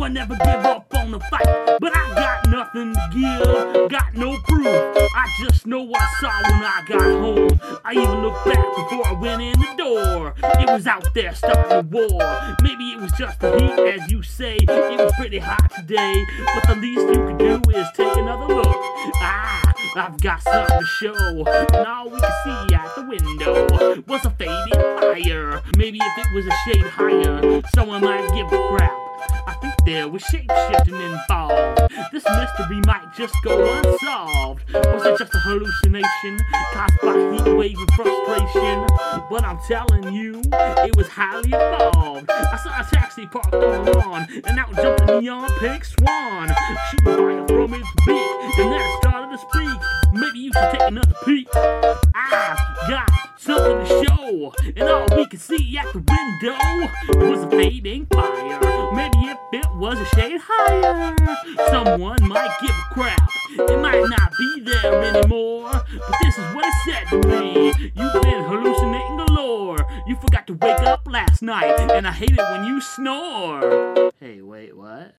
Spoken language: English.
I never give up on the fight. But I got nothing to give, got no proof. I just know what I saw when I got home. I even looked back before I went in the door. It was out there starting a war. Maybe it was just the heat, as you say. It was pretty hot today, but the least you could do is take another look. I've got something to show, and all we can see out the window was a fading fire. Maybe if it was a shade higher, someone might give a crap. I think there was shape-shifting involved. This mystery might just go unsolved. Was it just a hallucination caused by heat wave and frustration? But I'm telling you, it was highly evolved. I saw a taxi parked on the lawn, and out jumped a neon pink swan, shooting fire from its beak, and then it started to speak. Maybe you should take another peek. I've got something to show, and all we could see at the window was a fading fire. Maybe if it was a shade higher, someone might give a crap. It might not be there anymore, but this is what it said to me. You've been hallucinating galore. You forgot to wake up last night, and I hate it when you snore. Hey, wait, what?